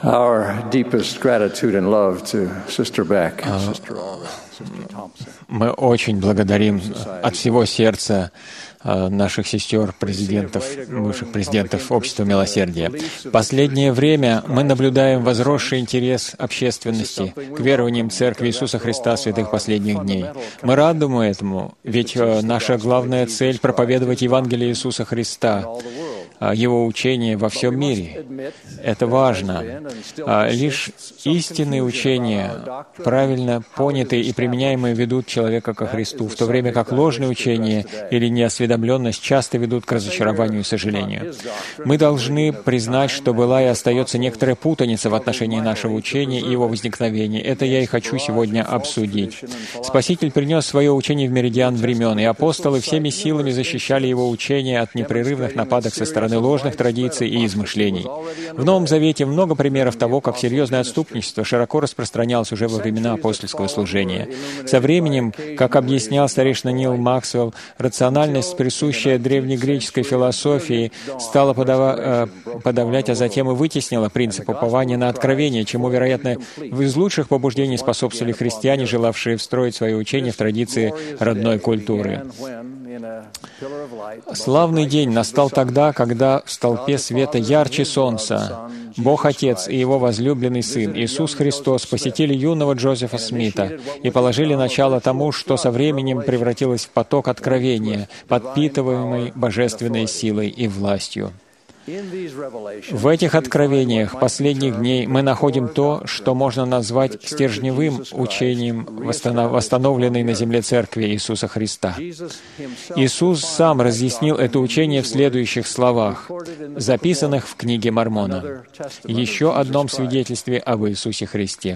Our deepest gratitude and love to Sister Beck, Sister Thompson. Мы очень благодарим от всего сердца наших сестер, президентов, бывших президентов Общества Милосердия. В последнее время мы наблюдаем возросший интерес общественности к верованиям Церкви Иисуса Христа святых последних дней. Мы рады этому, ведь наша главная цель — проповедовать Евангелие Иисуса Христа, Его учение во всем мире. Это важно. Лишь истинные учения, правильно понятые и применяемые, ведут человека ко Христу, в то время как ложные учения или неосведомленность часто ведут к разочарованию и сожалению. Мы должны признать, что была и остается некоторая путаница в отношении нашего учения и его возникновения. Это я и хочу сегодня обсудить. Спаситель принес свое учение в меридиан времен, и апостолы всеми силами защищали его учение от непрерывных нападок со стороны ложных традиций и измышлений. В Новом Завете много примеров того, как серьезное отступничество широко распространялось уже во времена апостольского служения. Со временем, как объяснял старейшина Нил Максвелл, рациональность, присущая древнегреческой философии, стала подавлять, а затем и вытеснила принцип упования на откровение, чему, вероятно, из лучших побуждений способствовали христиане, желавшие встроить свое учение в традиции родной культуры. Славный день настал тогда, когда в столпе света ярче солнца Бог Отец и Его возлюбленный Сын Иисус Христос посетили юного Джозефа Смита и положили начало тому, что со временем превратилось в поток откровения, подпитываемый божественной силой и властью. В этих откровениях последних дней мы находим то, что можно назвать стержневым учением восстановленной на земле Церкви Иисуса Христа. Иисус сам разъяснил это учение в следующих словах, записанных в книге Мормона, еще одном свидетельстве об Иисусе Христе.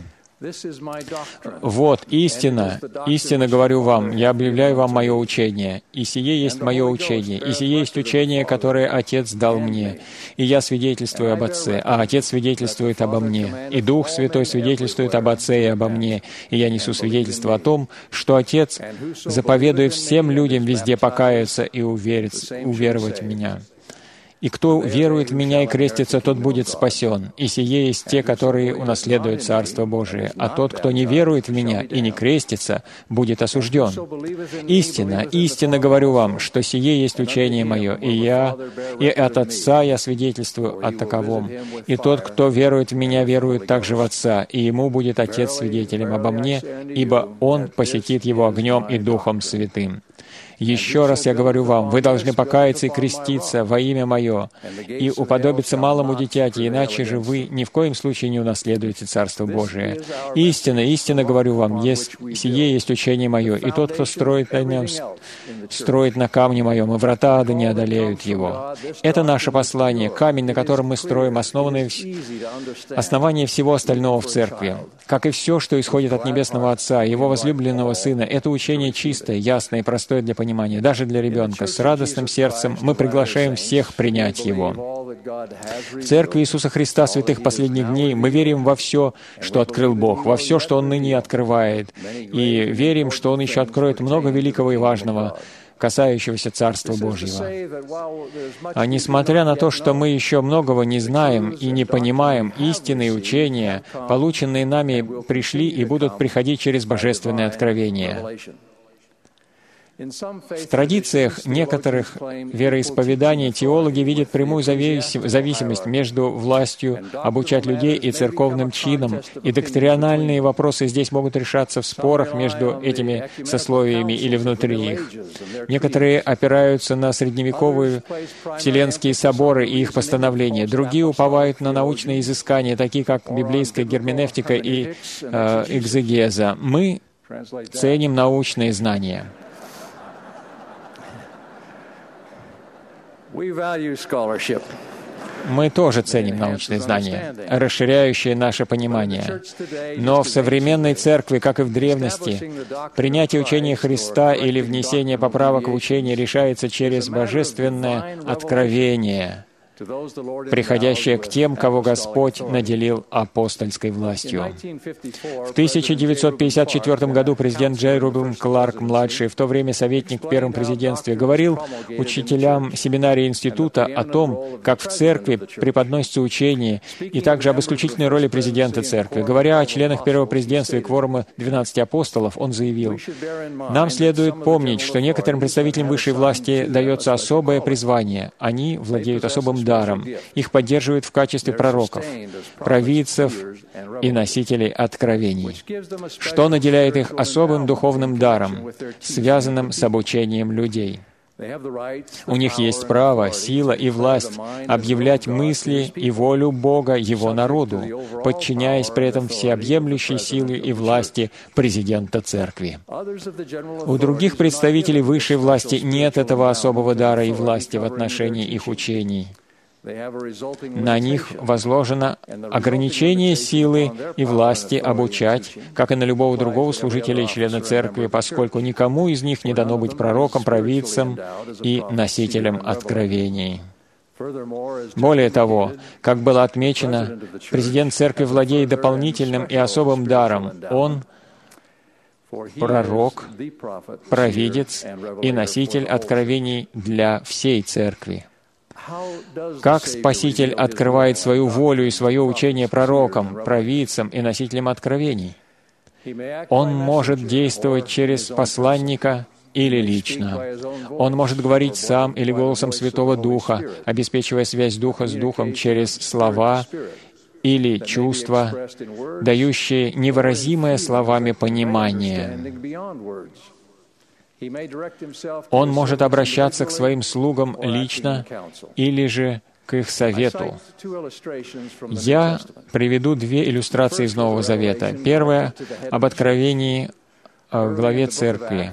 «Вот истина, истинно говорю вам, я объявляю вам мое учение, и сие есть мое учение, и сие есть учение, которое Отец дал мне, и я свидетельствую об Отце, а Отец свидетельствует обо мне, и Дух Святой свидетельствует об Отце и обо мне, и я несу свидетельство о том, что Отец заповедует всем людям везде покаяться и уверовать в Меня. И кто верует в Меня и крестится, тот будет спасен. И сие есть те, которые унаследуют Царство Божие. А тот, кто не верует в Меня и не крестится, будет осужден. Истинно, истинно говорю вам, что сие есть учение Мое, и от Отца я свидетельствую о таковом. И тот, кто верует в Меня, верует также в Отца, и ему будет Отец свидетелем обо Мне, ибо Он посетит его огнем и Духом Святым. Еще раз я говорю вам, вы должны покаяться и креститься во имя Мое, и уподобиться малому дитяти, иначе же вы ни в коем случае не унаследуете Царство Божие. Истинно, истинно говорю вам, сие есть учение Мое, и тот, кто строит на нем, строит на камне Моем, и врата ада не одолеют его. Это наше послание, камень, на котором мы строим основание всего остального в Церкви. Как и все, что исходит от Небесного Отца, Его возлюбленного Сына, это учение чистое, ясное и простое для понимания, даже для ребенка. С радостным сердцем мы приглашаем всех принять его. В Церкви Иисуса Христа святых последних дней мы верим во все, что открыл Бог, во все, что Он ныне открывает, и верим, что Он еще откроет много великого и важного, касающегося Царства Божьего. А несмотря на то, что мы еще многого не знаем и не понимаем, истинные учения, полученные нами, пришли и будут приходить через божественное откровение. В традициях некоторых вероисповеданий теологи видят прямую зависимость между властью обучать людей и церковным чином, и доктринальные вопросы здесь могут решаться в спорах между этими сословиями или внутри их. Некоторые опираются на средневековые вселенские соборы и их постановления, другие уповают на научные изыскания, такие как библейская герменевтика и экзегеза. Мы ценим научные знания. Мы тоже ценим научные знания, расширяющие наше понимание. Но в современной церкви, как и в древности, принятие учения Христа или внесение поправок в учение решается через божественное откровение. приходящее к тем, кого Господь наделил апостольской властью. В 1954 году президент Джей Рубин Кларк-младший, в то время советник в первом президентстве, говорил учителям семинарии института о том, как в церкви преподносится учение, и также об исключительной роли президента церкви. Говоря о членах первого президентства и кворума 12 апостолов, он заявил: «Нам следует помнить, что некоторым представителям высшей власти дается особое призвание. Они владеют особым даром. Их поддерживают в качестве пророков, провидцев и носителей откровений, что наделяет их особым духовным даром, связанным с обучением людей. У них есть право, сила и власть объявлять мысли и волю Бога Его народу, подчиняясь при этом всеобъемлющей силе и власти президента церкви. У других представителей высшей власти нет этого особого дара и власти в отношении их учений. На них возложено ограничение силы и власти обучать, как и на любого другого служителя и члена церкви, поскольку никому из них не дано быть пророком, провидцем и носителем откровений. Более того, как было отмечено, президент церкви владеет дополнительным и особым даром. Он пророк, провидец и носитель откровений для всей церкви. Как Спаситель открывает свою волю и свое учение пророкам, провидцам и носителям откровений? Он может действовать через посланника или лично. Он может говорить сам или голосом Святого Духа, обеспечивая связь Духа с Духом через слова или чувства, дающие невыразимое словами понимание. Он может обращаться к своим слугам лично или же к их совету. Я приведу две иллюстрации из Нового Завета. Первая — об откровении в главе Церкви.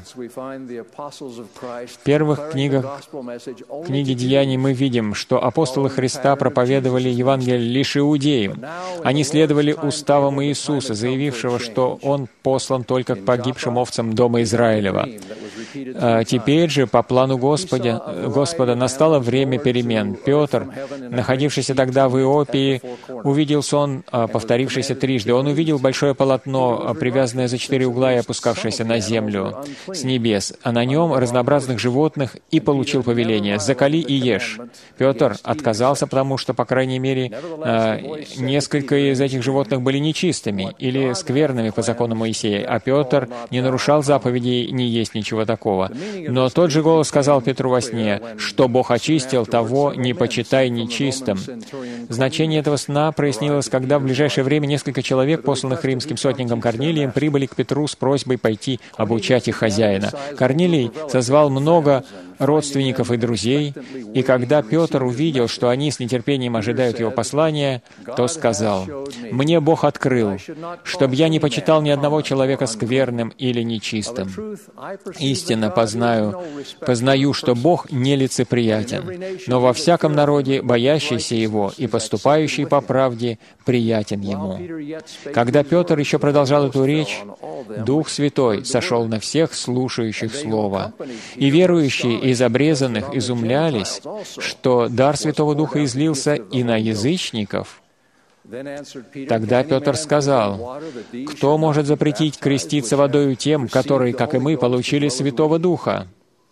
В первых книгах книги Деяний мы видим, что апостолы Христа проповедовали Евангелие лишь иудеям. Они следовали уставам Иисуса, заявившего, что Он послан только к погибшим овцам дома Израилева. Теперь же, по плану Господа, настало время перемен. Петр, находившийся тогда в Иопии, увидел сон, повторившийся трижды. Он увидел большое полотно, привязанное за 4 угла и опускавшееся на землю с небес, а на нем разнообразных животных, и получил повеление: «Заколи и ешь». Петр отказался, потому что, по крайней мере, несколько из этих животных были нечистыми или скверными по закону Моисея, а Петр не нарушал заповедей не есть ничего такого. Но тот же голос сказал Петру во сне: «Что Бог очистил, того не почитай нечистым». Значение этого сна прояснилось, когда в ближайшее время несколько человек, посланных римским сотником Корнилием, прибыли к Петру с просьбой пойти обучать их хозяина. Корнилий созвал много родственников и друзей, и когда Петр увидел, что они с нетерпением ожидают его послания, то сказал: «Мне Бог открыл, чтобы я не почитал ни одного человека скверным или нечистым. Истинно познаю, что Бог нелицеприятен, но во всяком народе боящийся Его и поступающий по правде приятен Ему». Когда Петр еще продолжал эту речь, Дух Святой сошел на всех слушающих Слово, и верующие из обрезанных изумлялись, что дар Святого Духа излился и на язычников. Тогда Петр сказал: «Кто может запретить креститься водою тем, которые, как и мы, получили Святого Духа?»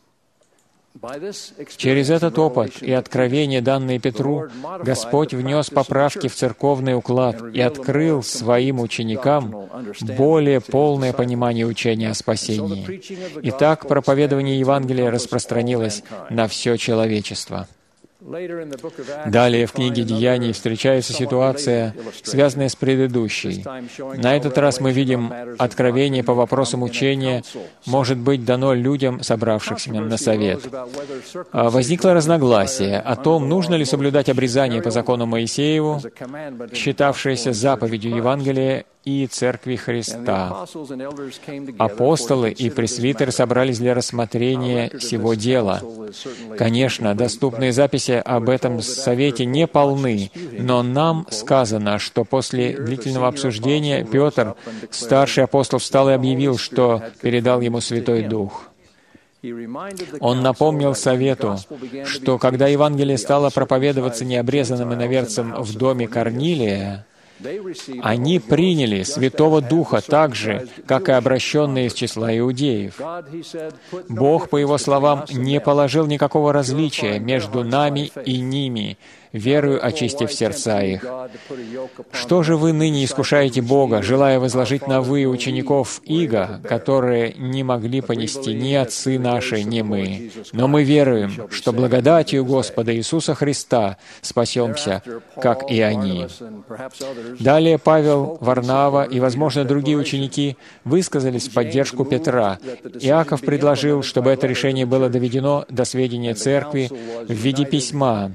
Через этот опыт и откровение, данные Петру, Господь внес поправки в церковный уклад и открыл своим ученикам более полное понимание учения о спасении. И так проповедование Евангелия распространилось на все человечество. Далее в книге Деяний встречается ситуация, связанная с предыдущей. На этот раз мы видим, откровение по вопросам учения может быть дано людям, собравшихся на совет. Возникло разногласие о том, нужно ли соблюдать обрезание по закону Моисееву, считавшееся заповедью Евангелия и Церкви Христа. Апостолы и пресвитеры собрались для рассмотрения сего дела. Конечно, доступные записи об этом совете не полны, но нам сказано, что после длительного обсуждения Петр, старший апостол, встал и объявил, что передал ему Святой Дух. Он напомнил Совету, что когда Евангелие стало проповедоваться необрезанным иноверцам в доме Корнилия, они приняли Святого Духа так же, как и обращенные из числа иудеев. Бог, по Его словам, не положил никакого различия между нами и ними, верою очистив сердца их. Что же вы ныне искушаете Бога, желая возложить на вы учеников иго, которые не могли понести ни отцы наши, ни мы? Но мы веруем, что благодатью Господа Иисуса Христа спасемся, как и они. Далее Павел, Варнава и, возможно, другие ученики высказались в поддержку Петра. Иаков предложил, чтобы это решение было доведено до сведения Церкви в виде письма.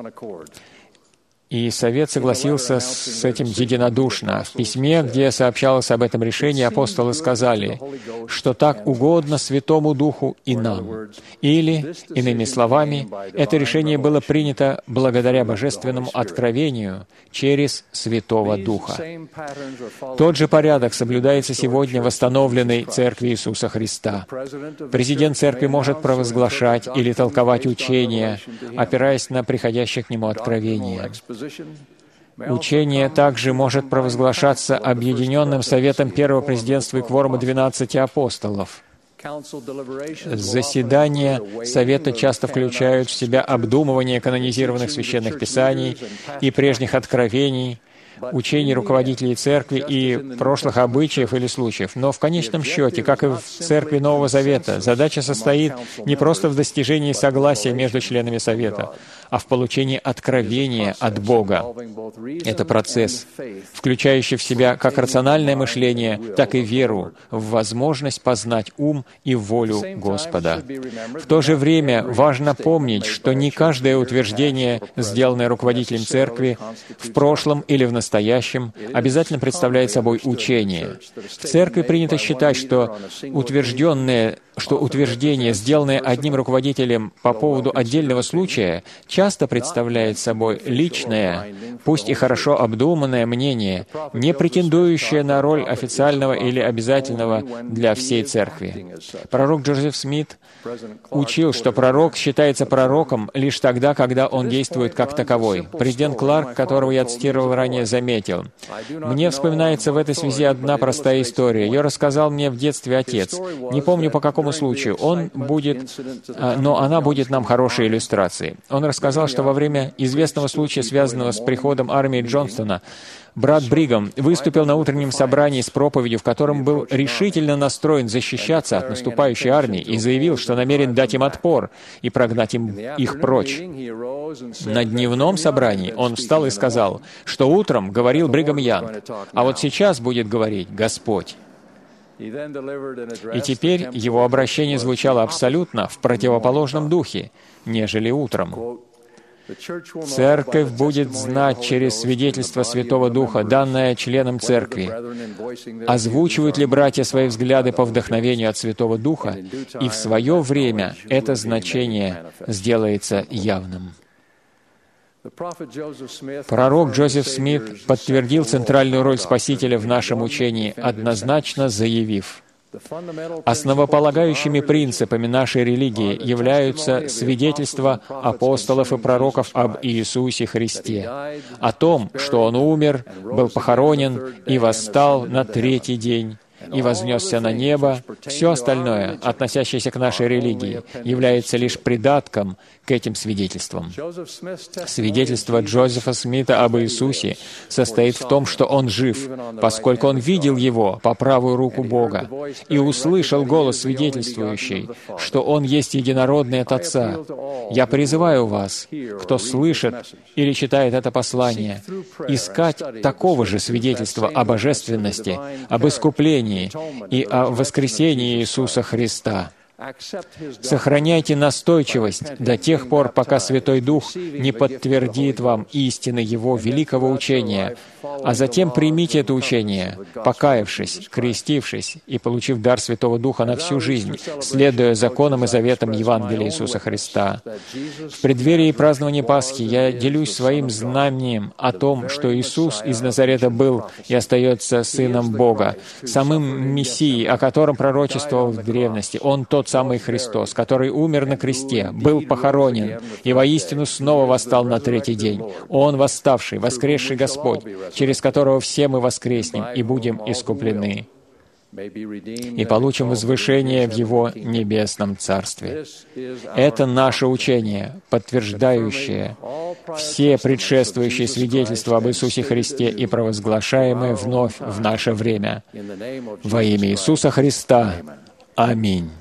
И Совет согласился с этим единодушно. В письме, где сообщалось об этом решении, апостолы сказали, что так угодно Святому Духу и нам. Или, иными словами, это решение было принято благодаря божественному откровению через Святого Духа. Тот же порядок соблюдается сегодня в восстановленной Церкви Иисуса Христа. Президент Церкви может провозглашать или толковать учения, опираясь на приходящее к нему откровение. Учение также может провозглашаться Объединенным Советом Первого Президентства и кворума 12 апостолов. Заседания Совета часто включают в себя обдумывание канонизированных священных писаний и прежних откровений, учений руководителей Церкви и прошлых обычаев или случаев. Но в конечном счете, как и в Церкви Нового Завета, задача состоит не просто в достижении согласия между членами Совета, а в получении откровения от Бога. Это процесс, включающий в себя как рациональное мышление, так и веру в возможность познать ум и волю Господа. В то же время важно помнить, что не каждое утверждение, сделанное руководителем Церкви в прошлом или в настоящем, обязательно представляет собой учение. В Церкви принято считать, что утверждение, сделанное одним руководителем по поводу отдельного случая, часто представляет собой личное, пусть и хорошо обдуманное мнение, не претендующее на роль официального или обязательного для всей Церкви. Пророк Джозеф Смит учил, что пророк считается пророком лишь тогда, когда он действует как таковой. Президент Кларк, которого я цитировал ранее, заметил: «Мне вспоминается в этой связи одна простая история. Ее рассказал мне в детстве отец. Не помню, по какому случаю. Но она будет нам хорошей иллюстрацией. Он рассказал, что во время известного случая, связанного с приходом армии Джонстона, брат Бригам выступил на утреннем собрании с проповедью, в котором был решительно настроен защищаться от наступающей армии и заявил, что намерен дать им отпор и прогнать их прочь. На дневном собрании он встал и сказал, что утром говорил Бригам Янг, а вот сейчас будет говорить Господь. И теперь его обращение звучало абсолютно в противоположном духе, нежели утром. Церковь будет знать через свидетельство Святого Духа, данное членам Церкви, озвучивают ли братья свои взгляды по вдохновению от Святого Духа, и в свое время это значение сделается явным. Пророк Джозеф Смит подтвердил центральную роль Спасителя в нашем учении, однозначно заявив: «Основополагающими принципами нашей религии являются свидетельства апостолов и пророков об Иисусе Христе, о том, что Он умер, был похоронен и восстал на третий день, и вознесся на небо. Все остальное, относящееся к нашей религии, является лишь придатком к этим свидетельствам». Свидетельство Джозефа Смита об Иисусе состоит в том, что Он жив, поскольку Он видел Его по правую руку Бога и услышал голос свидетельствующий, что Он есть единородный от Отца. Я призываю вас, кто слышит или читает это послание, искать такого же свидетельства о божественности, об искуплении и о воскресении Иисуса Христа. Сохраняйте настойчивость до тех пор, пока Святой Дух не подтвердит вам истины Его великого учения, а затем примите это учение, покаявшись, крестившись и получив дар Святого Духа на всю жизнь, следуя законам и заветам Евангелия Иисуса Христа. В преддверии празднования Пасхи я делюсь своим знанием о том, что Иисус из Назарета был и остается Сыном Бога, самым Мессией, о котором пророчествовал в древности. Он тот самый Христос, который умер на кресте, был похоронен и воистину снова восстал на третий день. Он восставший, воскресший Господь, через которого все мы воскреснем и будем искуплены и получим возвышение в Его небесном Царстве. Это наше учение, подтверждающее все предшествующие свидетельства об Иисусе Христе и провозглашаемое вновь в наше время. Во имя Иисуса Христа. Аминь.